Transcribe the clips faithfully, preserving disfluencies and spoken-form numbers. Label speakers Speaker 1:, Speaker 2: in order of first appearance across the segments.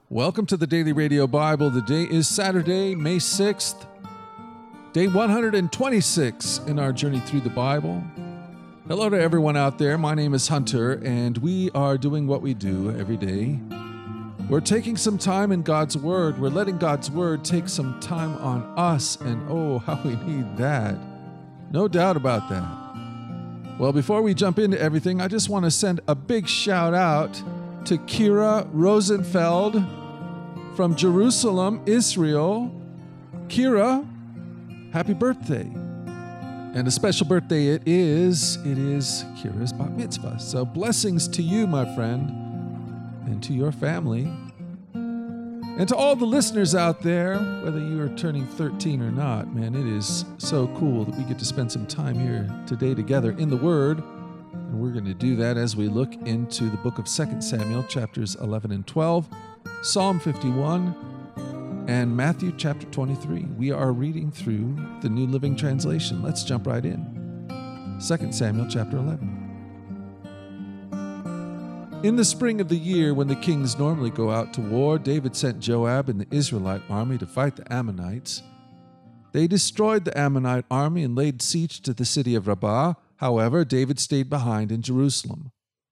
Speaker 1: Welcome to the Daily Radio Bible. The day is Saturday, May sixth, day one hundred twenty-six in our journey through the Bible. Hello to everyone out there. My name is Hunter, and we are doing what we do every day. We're taking some time in God's Word. We're letting God's Word take some time on us, and oh, how we need that. No doubt about that. Well, before we jump into everything, I just want to send a big shout out to Kira Rosenfeld from Jerusalem, Israel. Kira, happy birthday. And a special birthday it is. It is Kira's bat mitzvah. So blessings to you, my friend, and to your family. And to all the listeners out there, whether you are turning thirteen or not, man, it is so cool that we get to spend some time here today together in the Word. And we're going to do that as we look into the book of Second Samuel, chapters eleven and twelve, Psalm fifty-one, and Matthew chapter twenty-three. We are reading through the New Living Translation. Let's jump right in. Second Samuel chapter eleven. In the spring of the year, when the kings normally go out to war, David sent Joab and the Israelite army to fight the Ammonites. They destroyed the Ammonite army and laid siege to the city of Rabbah. However, David stayed behind in Jerusalem.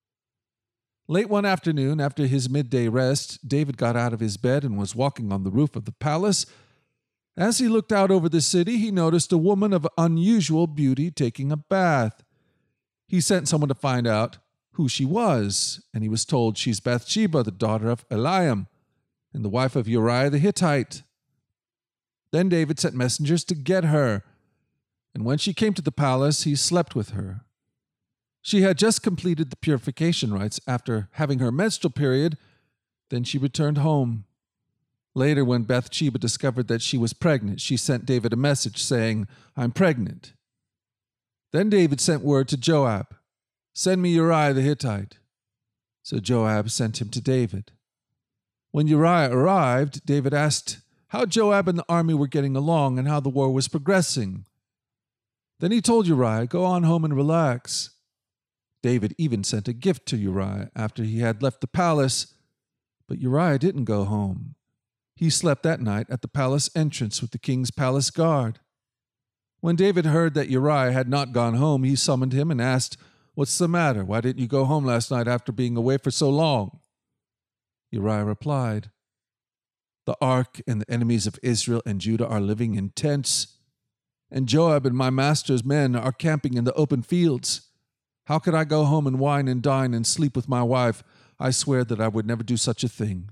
Speaker 1: Late one afternoon, after his midday rest, David got out of his bed and was walking on the roof of the palace. As he looked out over the city, he noticed a woman of unusual beauty taking a bath. He sent someone to find out who she was, and he was told she's Bathsheba, the daughter of Eliam, and the wife of Uriah the Hittite. Then David sent messengers to get her, and when she came to the palace, he slept with her. She had just completed the purification rites after having her menstrual period. Then she returned home. Later, when Bathsheba discovered that she was pregnant, she sent David a message saying, "I'm pregnant." Then David sent word to Joab, "Send me Uriah the Hittite." So Joab sent him to David. When Uriah arrived, David asked how Joab and the army were getting along and how the war was progressing. Then he told Uriah, "Go on home and relax." David even sent a gift to Uriah after he had left the palace, but Uriah didn't go home. He slept that night at the palace entrance with the king's palace guard. When David heard that Uriah had not gone home, he summoned him and asked, "What's the matter? Why didn't you go home last night after being away for so long?" Uriah replied, "The ark and the enemies of Israel and Judah are living in tents, and Joab and my master's men are camping in the open fields. How could I go home and wine and dine and sleep with my wife? I swear that I would never do such a thing."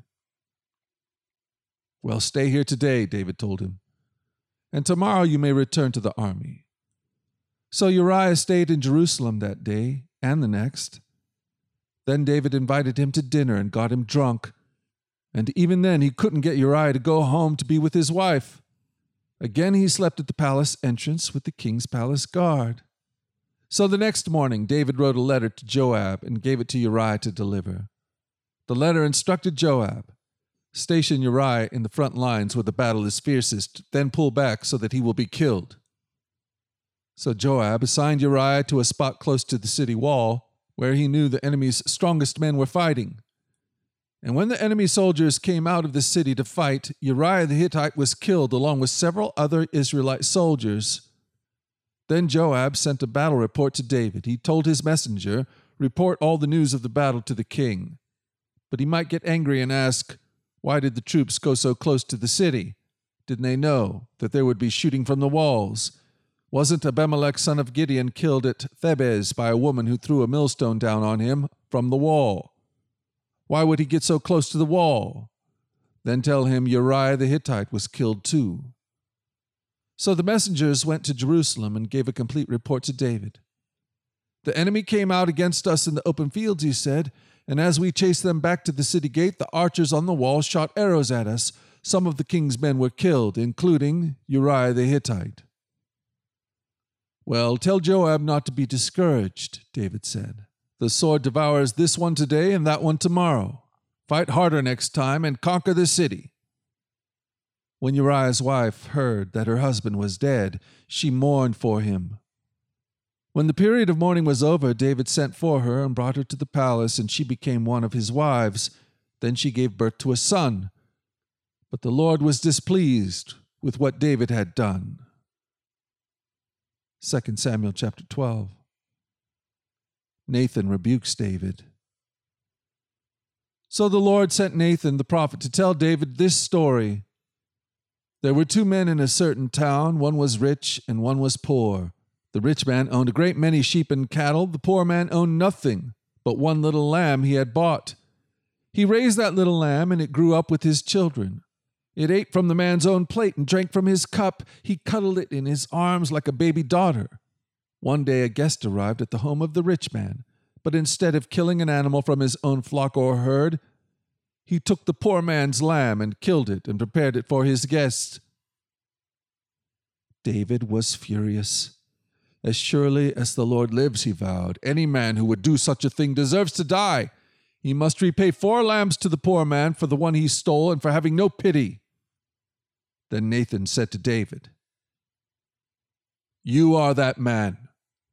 Speaker 1: "Well, stay here today," David told him, "and tomorrow you may return to the army." So Uriah stayed in Jerusalem that day and the next. Then David invited him to dinner and got him drunk, and even then he couldn't get Uriah to go home to be with his wife. Again he slept at the palace entrance with the king's palace guard. So the next morning David wrote a letter to Joab and gave it to Uriah to deliver. The letter instructed Joab, "Station Uriah in the front lines where the battle is fiercest, then pull back so that he will be killed." So Joab assigned Uriah to a spot close to the city wall, where he knew the enemy's strongest men were fighting. And when the enemy soldiers came out of the city to fight, Uriah the Hittite was killed along with several other Israelite soldiers. Then Joab sent a battle report to David. He told his messenger, "Report all the news of the battle to the king." But he might get angry and ask, "Why did the troops go so close to the city? Didn't they know that there would be shooting from the walls? Wasn't Abimelech son of Gideon killed at Thebez by a woman who threw a millstone down on him from the wall? Why would he get so close to the wall? Then tell him Uriah the Hittite was killed too." So the messengers went to Jerusalem and gave a complete report to David. "The enemy came out against us in the open fields," he said, "and as we chased them back to the city gate, the archers on the wall shot arrows at us. Some of the king's men were killed, including Uriah the Hittite." "Well, tell Joab not to be discouraged," David said. "The sword devours this one today and that one tomorrow. Fight harder next time and conquer the city." When Uriah's wife heard that her husband was dead, she mourned for him. When the period of mourning was over, David sent for her and brought her to the palace, and she became one of his wives. Then she gave birth to a son, But the Lord was displeased with what David had done. Second Samuel chapter twelve. Nathan rebukes David. So the Lord sent Nathan the prophet to tell David this story. There were two men in a certain town. One was rich and one was poor. The rich man owned a great many sheep and cattle. The poor man owned nothing but one little lamb he had bought. He raised that little lamb, and it grew up with his children. It ate from the man's own plate and drank from his cup. He cuddled it in his arms like a baby daughter. One day a guest arrived at the home of the rich man, but instead of killing an animal from his own flock or herd, he took the poor man's lamb and killed it and prepared it for his guest. David was furious. As surely as the Lord lives, he vowed, any man who would do such a thing deserves to die. He must repay four lambs to the poor man for the one he stole and for having no pity. Then Nathan said to David, "You are that man.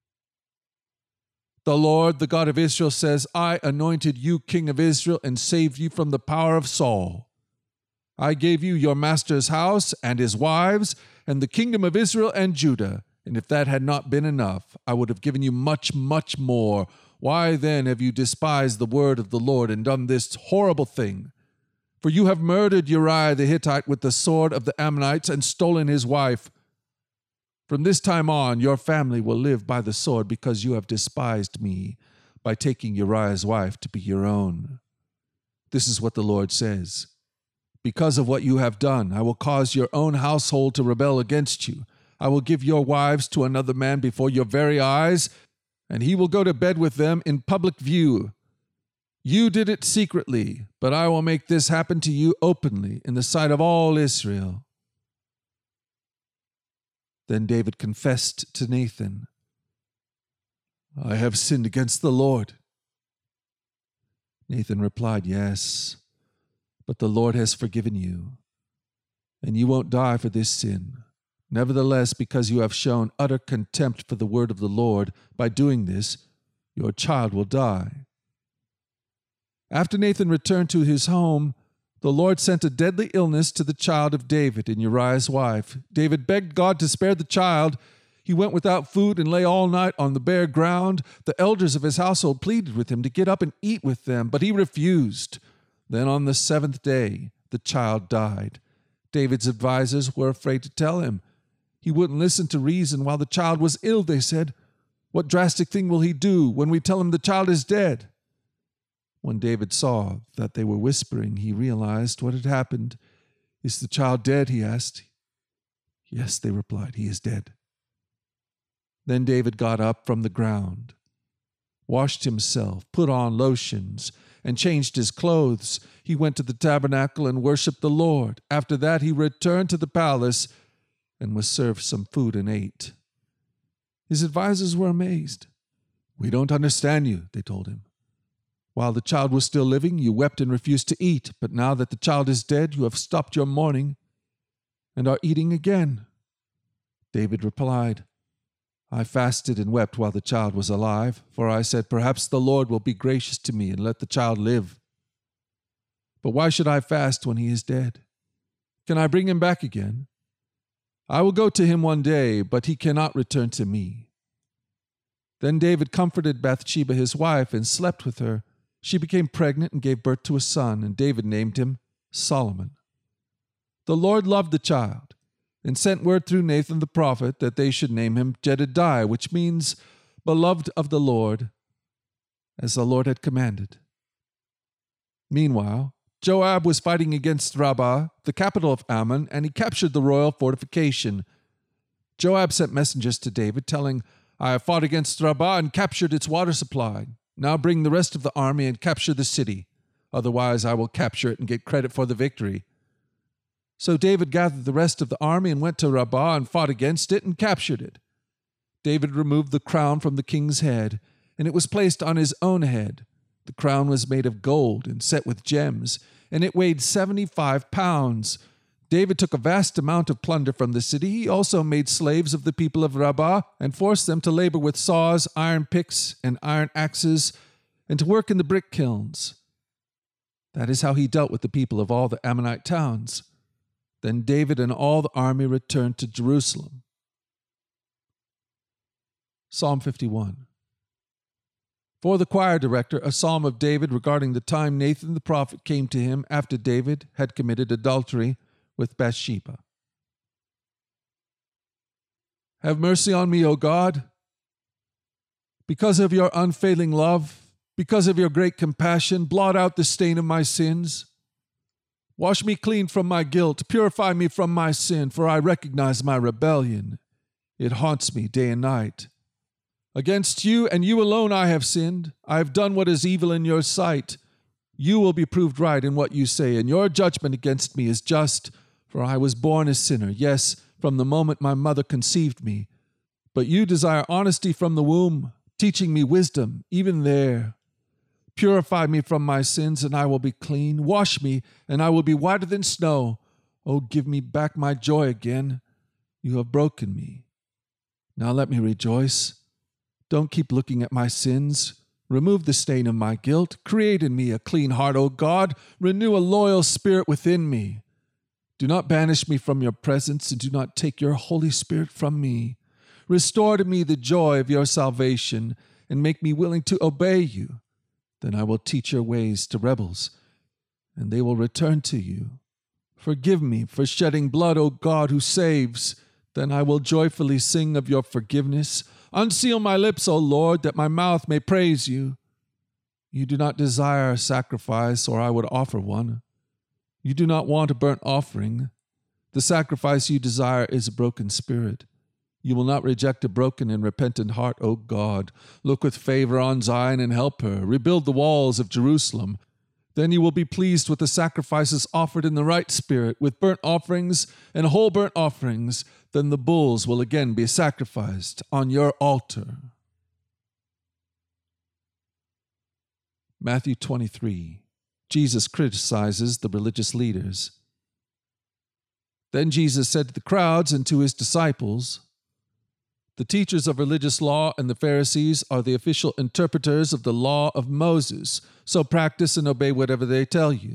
Speaker 1: The Lord, the God of Israel, says, I anointed you king of Israel and saved you from the power of Saul. I gave you your master's house and his wives and the kingdom of Israel and Judah. And if that had not been enough, I would have given you much, much more. Why then have you despised the word of the Lord and done this horrible thing? For you have murdered Uriah the Hittite with the sword of the Ammonites and stolen his wife. From this time on, your family will live by the sword because you have despised me by taking Uriah's wife to be your own. This is what the Lord says. Because of what you have done, I will cause your own household to rebel against you. I will give your wives to another man before your very eyes, and he will go to bed with them in public view. You did it secretly, but I will make this happen to you openly in the sight of all Israel." Then David confessed to Nathan, "I have sinned against the Lord." Nathan replied, "Yes, but the Lord has forgiven you, and you won't die for this sin. Nevertheless, because you have shown utter contempt for the word of the Lord, by doing this, your child will die." After Nathan returned to his home, the Lord sent a deadly illness to the child of David and Uriah's wife. David begged God to spare the child. He went without food and lay all night on the bare ground. The elders of his household pleaded with him to get up and eat with them, but he refused. Then on the seventh day, the child died. David's advisers were afraid to tell him. He wouldn't listen to reason while the child was ill, they said. What drastic thing will he do when we tell him the child is dead? When David saw that they were whispering, he realized what had happened. "Is the child dead?" he asked. "Yes," they replied, "he is dead." Then David got up from the ground, washed himself, put on lotions, and changed his clothes. He went to the tabernacle and worshipped the Lord. After that he returned to the palace and was served some food and ate. His advisers were amazed. "We don't understand you," they told him. "While the child was still living, you wept and refused to eat, but now that the child is dead, you have stopped your mourning and are eating again." David replied, "I fasted and wept while the child was alive, for I said, perhaps the Lord will be gracious to me and let the child live. But why should I fast when he is dead? Can I bring him back again? I will go to him one day, but he cannot return to me." Then David comforted Bathsheba his wife and slept with her. She became pregnant and gave birth to a son, and David named him Solomon. The Lord loved the child and sent word through Nathan the prophet that they should name him Jedediah, which means beloved of the Lord, as the Lord had commanded. Meanwhile, Joab was fighting against Rabbah, the capital of Ammon, and he captured the royal fortification. Joab sent messengers to David, telling, "I have fought against Rabbah and captured its water supply. Now bring the rest of the army and capture the city. Otherwise I will capture it and get credit for the victory." So David gathered the rest of the army and went to Rabbah and fought against it and captured it. David removed the crown from the king's head, and it was placed on his own head. The crown was made of gold and set with gems, and it weighed seventy-five pounds. David took a vast amount of plunder from the city. He also made slaves of the people of Rabbah and forced them to labor with saws, iron picks, and iron axes, and to work in the brick kilns. That is how he dealt with the people of all the Ammonite towns. Then David and all the army returned to Jerusalem. Psalm fifty-one. For the choir director, a psalm of David regarding the time Nathan the prophet came to him after David had committed adultery with Bathsheba. Have mercy on me, O God, because of your unfailing love, because of your great compassion. Blot out the stain of my sins. Wash me clean from my guilt. Purify me from my sin, for I recognize my rebellion. It haunts me day and night. Against you and you alone I have sinned. I have done what is evil in your sight. You will be proved right in what you say, and your judgment against me is just, for I was born a sinner, yes, from the moment my mother conceived me. But you desire honesty from the womb, teaching me wisdom, even there. Purify me from my sins, and I will be clean. Wash me, and I will be whiter than snow. Oh, give me back my joy again. You have broken me. Now let me rejoice. Don't keep looking at my sins. Remove the stain of my guilt. Create in me a clean heart, O God. Renew a loyal spirit within me. Do not banish me from your presence, and do not take your Holy Spirit from me. Restore to me the joy of your salvation, and make me willing to obey you. Then I will teach your ways to rebels, and they will return to you. Forgive me for shedding blood, O God, who saves. Then I will joyfully sing of your forgiveness. Unseal my lips, O Lord, that my mouth may praise you. You do not desire a sacrifice, or I would offer one. You do not want a burnt offering. The sacrifice you desire is a broken spirit. You will not reject a broken and repentant heart, O God. Look with favor on Zion and help her. Rebuild the walls of Jerusalem. Then you will be pleased with the sacrifices offered in the right spirit, with burnt offerings and whole burnt offerings. Then the bulls will again be sacrificed on your altar. Matthew twenty-three. Jesus criticizes the religious leaders. Then Jesus said to the crowds and to his disciples, the teachers of religious law and the Pharisees are the official interpreters of the law of Moses, so practice and obey whatever they tell you.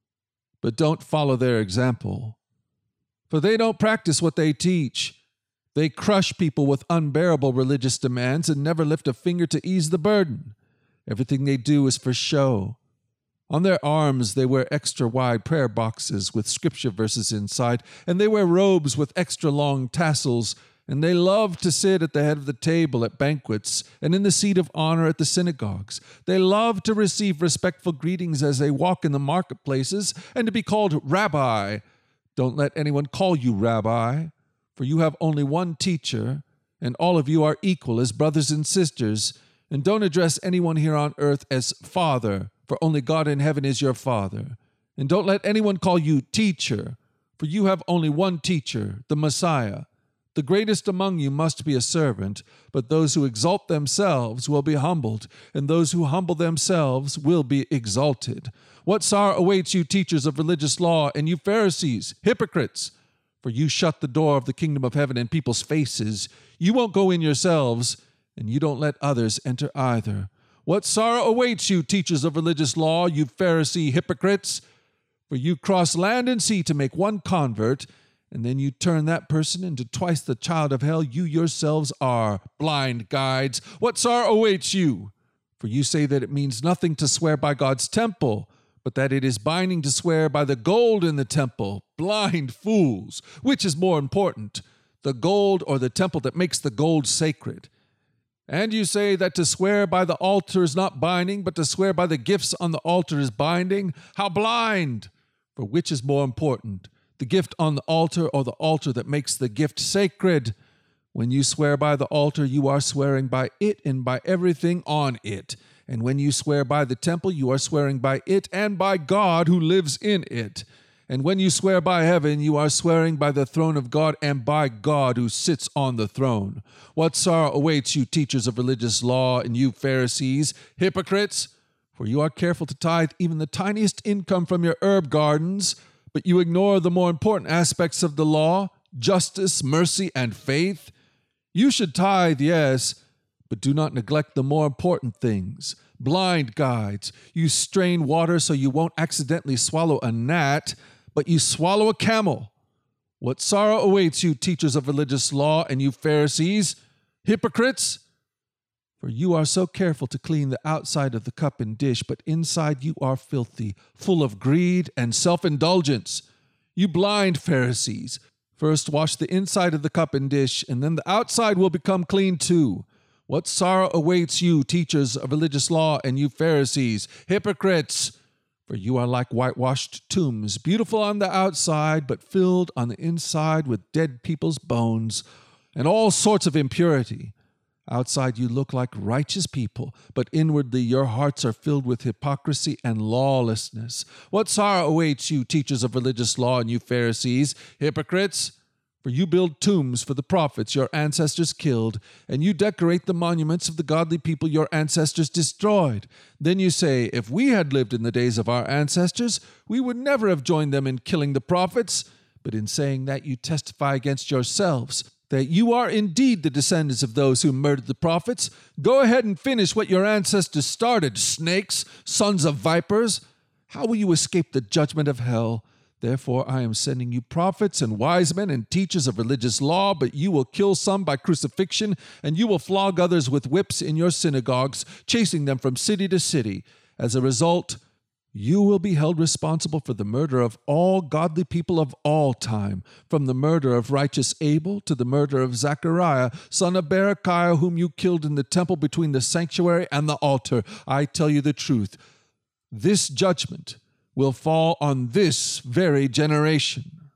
Speaker 1: But don't follow their example, for they don't practice what they teach. They crush people with unbearable religious demands and never lift a finger to ease the burden. Everything they do is for show. On their arms they wear extra-wide prayer boxes with scripture verses inside, and they wear robes with extra-long tassels, and they love to sit at the head of the table at banquets and in the seat of honor at the synagogues. They love to receive respectful greetings as they walk in the marketplaces and to be called rabbi. Don't let anyone call you rabbi, for you have only one teacher, and all of you are equal as brothers and sisters. And don't address anyone here on earth as father, for only God in heaven is your Father. And don't let anyone call you teacher, for you have only one teacher, the Messiah. The greatest among you must be a servant, but those who exalt themselves will be humbled, and those who humble themselves will be exalted. What sorrow awaits you, teachers of religious law, and you Pharisees, hypocrites! For you shut the door of the kingdom of heaven in people's faces. You won't go in yourselves, and you don't let others enter either. What sorrow awaits you, teachers of religious law, you Pharisee hypocrites! For you cross land and sea to make one convert, and then you turn that person into twice the child of hell you yourselves are, blind guides. What sorrow awaits you? For you say that it means nothing to swear by God's temple, but that it is binding to swear by the gold in the temple. Blind fools! Which is more important, the gold or the temple that makes the gold sacred? And you say that to swear by the altar is not binding, but to swear by the gifts on the altar is binding? How blind! For which is more important, the gift on the altar or the altar that makes the gift sacred? When you swear by the altar, you are swearing by it and by everything on it. And when you swear by the temple, you are swearing by it and by God who lives in it. And when you swear by heaven, you are swearing by the throne of God and by God who sits on the throne. What sorrow awaits you, teachers of religious law, and you Pharisees, hypocrites! For you are careful to tithe even the tiniest income from your herb gardens, but you ignore the more important aspects of the law, justice, mercy, and faith. You should tithe, yes, but do not neglect the more important things. Blind guides, you strain water so you won't accidentally swallow a gnat, but you swallow a camel. What sorrow awaits you, teachers of religious law, and you Pharisees, hypocrites! For you are so careful to clean the outside of the cup and dish, but inside you are filthy, full of greed and self-indulgence. You blind Pharisees! First wash the inside of the cup and dish, and then the outside will become clean too. What sorrow awaits you, teachers of religious law, and you Pharisees, hypocrites! For you are like whitewashed tombs, beautiful on the outside, but filled on the inside with dead people's bones and all sorts of impurity. Outside you look like righteous people, but inwardly your hearts are filled with hypocrisy and lawlessness. What sorrow awaits you, teachers of religious law, and you Pharisees, hypocrites! For you build tombs for the prophets your ancestors killed, and you decorate the monuments of the godly people your ancestors destroyed. Then you say, if we had lived in the days of our ancestors, we would never have joined them in killing the prophets. But in saying that, you testify against yourselves, that you are indeed the descendants of those who murdered the prophets. Go ahead and finish what your ancestors started, snakes, sons of vipers. How will you escape the judgment of hell? Therefore I am sending you prophets and wise men and teachers of religious law, but you will kill some by crucifixion, and you will flog others with whips in your synagogues, chasing them from city to city. As a result, you will be held responsible for the murder of all godly people of all time, from the murder of righteous Abel to the murder of Zechariah, son of Berechiah, whom you killed in the temple between the sanctuary and the altar. I tell you the truth, this judgment will fall on this very generation.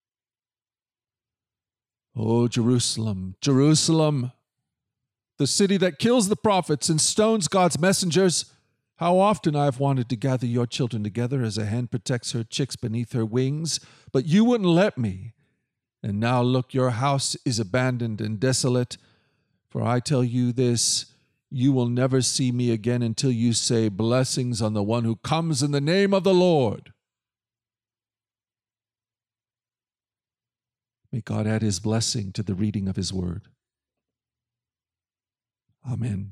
Speaker 1: O Jerusalem, Jerusalem, the city that kills the prophets and stones God's messengers, how often I have wanted to gather your children together as a hen protects her chicks beneath her wings, but you wouldn't let me. And now look, your house is abandoned and desolate. For I tell you this, you will never see me again until you say, blessings on the one who comes in the name of the Lord. May God add his blessing to the reading of his word. Amen.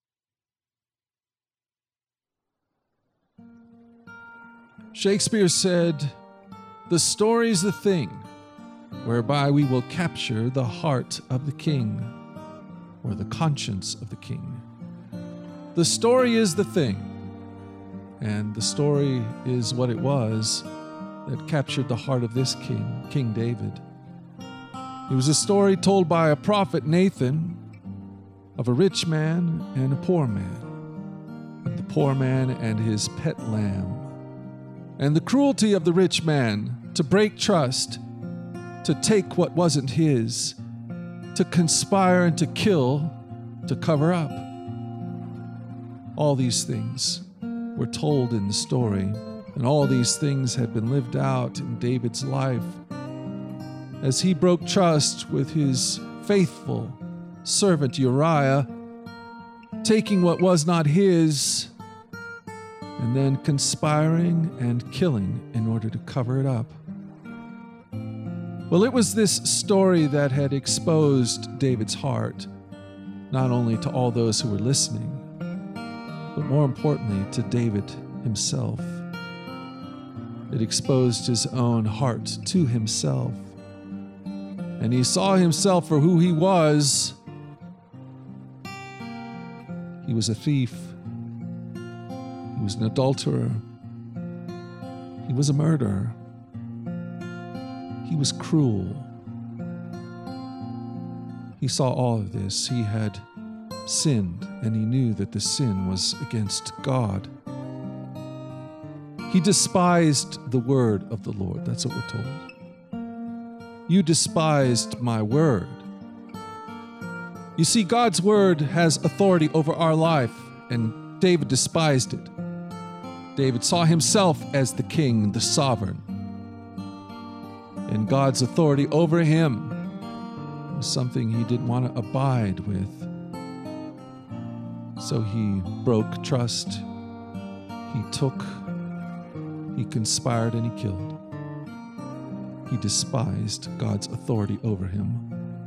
Speaker 1: Shakespeare said, the story's the thing whereby we will capture the heart of the king, or the conscience of the king. The story is the thing, and the story is what it was that captured the heart of this king, King David. It was a story told by a prophet, Nathan, of a rich man and a poor man, of the poor man and his pet lamb, and the cruelty of the rich man to break trust, to take what wasn't his, to conspire and to kill, to cover up. All these things were told in the story, and all these things had been lived out in David's life as he broke trust with his faithful servant Uriah, taking what was not his, and then conspiring and killing in order to cover it up. Well, it was this story that had exposed David's heart, not only to all those who were listening, but more importantly to David himself. It exposed his own heart to himself, and he saw himself for who he was. He was a thief. He was an adulterer. He was a murderer. He was cruel. He saw all of this. He had sinned, and he knew that the sin was against God. He despised the word of the Lord. That's what we're told. You despised my word. You see, God's word has authority over our life, and David despised it. David saw himself as the king, the sovereign. And God's authority over him was something he didn't want to abide with. So he broke trust. He took, he conspired, and he killed. He despised God's authority over him.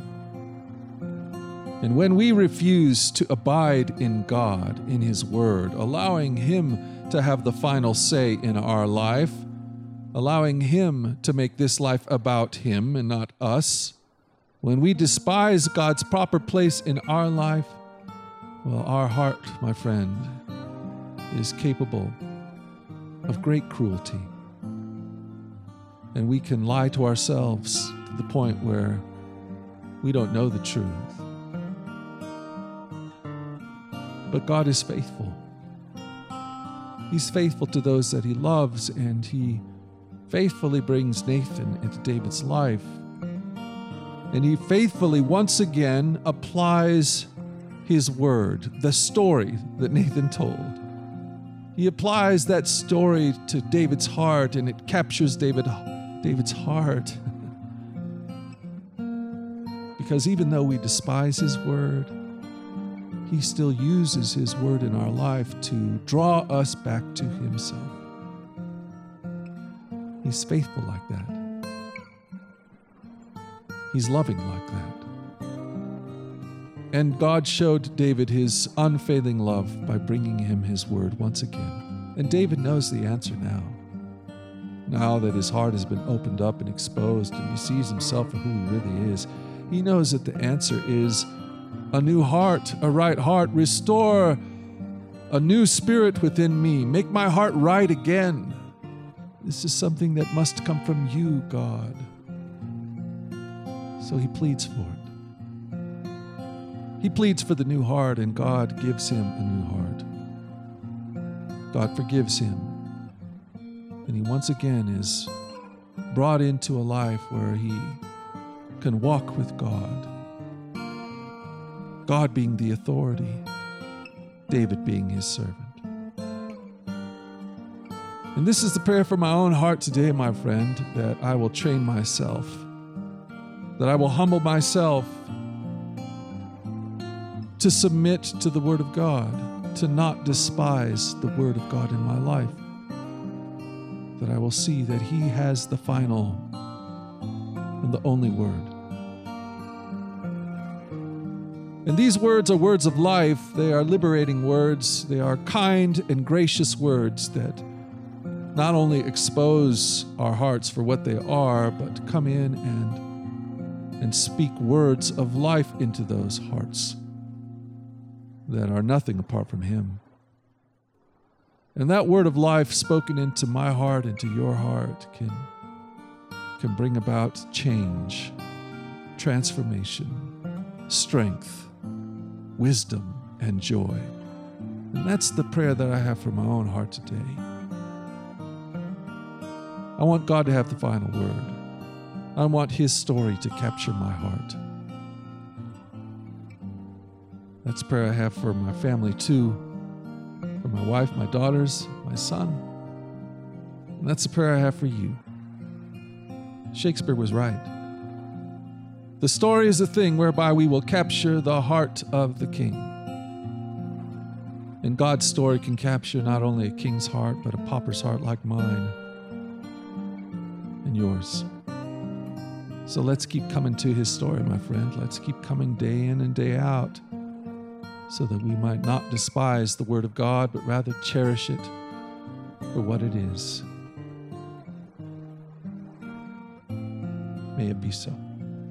Speaker 1: And when we refuse to abide in God, in his word, allowing him to have the final say in our life, allowing Him to make this life about Him and not us, when we despise God's proper place in our life, well, our heart, my friend, is capable of great cruelty. And we can lie to ourselves to the point where we don't know the truth. But God is faithful. He's faithful to those that He loves, and He faithfully brings Nathan into David's life. And He faithfully once again applies His word, the story that Nathan told. He applies that story to David's heart, and it captures David, David's heart. Because even though we despise His word, He still uses His word in our life to draw us back to Himself. He's faithful like that. He's loving like that. And God showed David His unfailing love by bringing him His word once again. And David knows the answer now. Now that his heart has been opened up and exposed, and he sees himself for who he really is, he knows that the answer is a new heart, a right heart. Restore a new spirit within me. Make my heart right again. This is something that must come from You, God. So he pleads for it. He pleads for the new heart, and God gives him a new heart. God forgives him. And he once again is brought into a life where he can walk with God. God being the authority, David being his servant. And this is the prayer for my own heart today, my friend, that I will train myself, that I will humble myself to submit to the Word of God, to not despise the Word of God in my life, that I will see that He has the final and the only word. And these words are words of life. They are liberating words. They are kind and gracious words that not only expose our hearts for what they are, but come in and, and speak words of life into those hearts that are nothing apart from Him. And that word of life spoken into my heart, into your heart, can, can bring about change, transformation, strength, wisdom, and joy. And that's the prayer that I have for my own heart today. I want God to have the final word. I want His story to capture my heart. That's the prayer I have for my family too, for my wife, my daughters, my son. And that's the prayer I have for you. Shakespeare was right. The story is a thing whereby we will capture the heart of the king. And God's story can capture not only a king's heart, but a pauper's heart like mine and yours. So let's keep coming to His story, my friend. Let's keep coming day in and day out, so that we might not despise the Word of God, but rather cherish it for what it is. May it be so.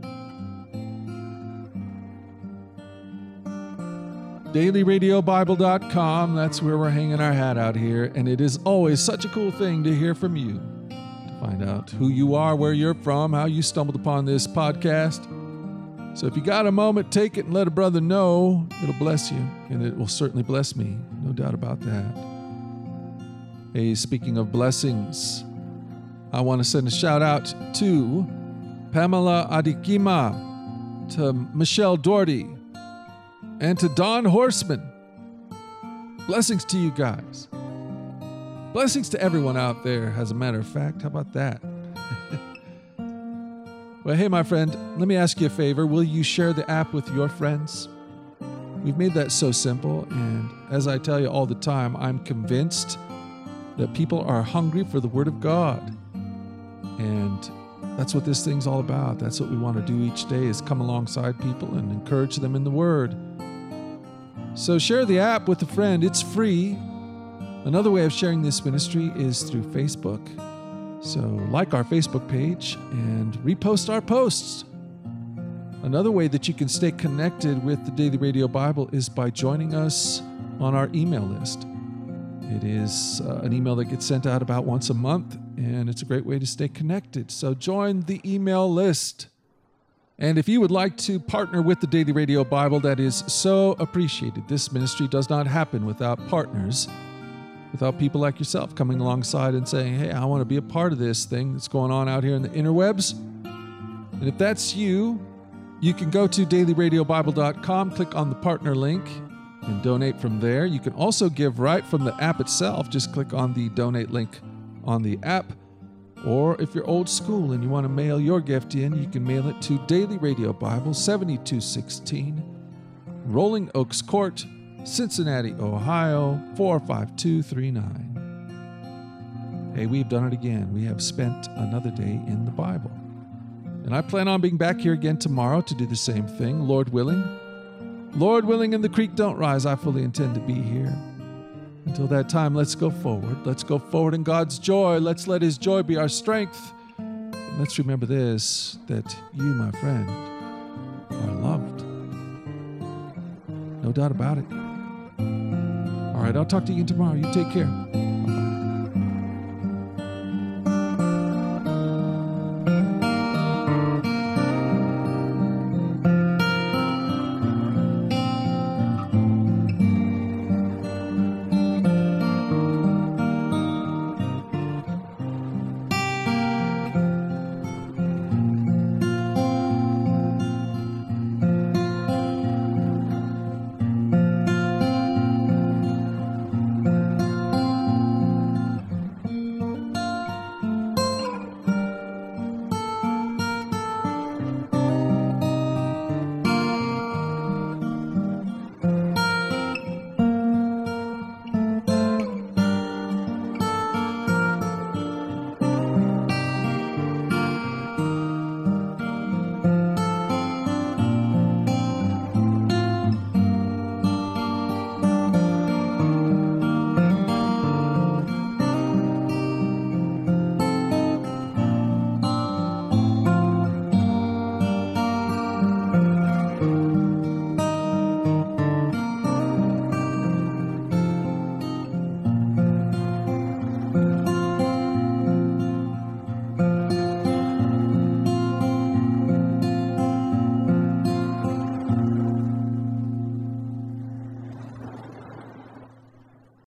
Speaker 1: daily radio bible dot com, that's where we're hanging our hat out here, and it is always such a cool thing to hear from you, to find out who you are, where you're from, how you stumbled upon this podcast. So if you got a moment, take it and let a brother know. It'll bless you, and it will certainly bless me, no doubt about that. Hey, speaking of blessings, I want to send a shout out to Pamela Adikima, to Michelle Doherty, and to Don Horseman. Blessings to you guys. Blessings to everyone out there, as a matter of fact. How about that? Well, hey, my friend, let me ask you a favor. Will you share the app with your friends? We've made that so simple, and as I tell you all the time, I'm convinced that people are hungry for the Word of God. And that's what this thing's all about. That's what we want to do each day, is come alongside people and encourage them in the Word. So share the app with a friend. It's free. Another way of sharing this ministry is through Facebook. So like our Facebook page and repost our posts. Another way that you can stay connected with the Daily Radio Bible is by joining us on our email list. It is uh, an email that gets sent out about once a month, and it's a great way to stay connected. So join the email list. And if you would like to partner with the Daily Radio Bible, that is so appreciated. This ministry does not happen without partners, without people like yourself coming alongside and saying, hey, I want to be a part of this thing that's going on out here in the interwebs. And if that's you, you can go to daily radio bible dot com, click on the partner link, and donate from there. You can also give right from the app itself. Just click on the donate link on the app. Or if you're old school and you want to mail your gift in, you can mail it to Daily Radio Bible, seventy-two sixteen, Rolling Oaks Court, Cincinnati, Ohio, four five two three nine. Hey, we've done it again. We have spent another day in the Bible. And I plan on being back here again tomorrow to do the same thing, Lord willing. Lord willing, and the creek don't rise, I fully intend to be here. Until that time, let's go forward. Let's go forward in God's joy. Let's let His joy be our strength. And let's remember this, that you, my friend, are loved. No doubt about it. All right, I'll talk to you again tomorrow. You take care.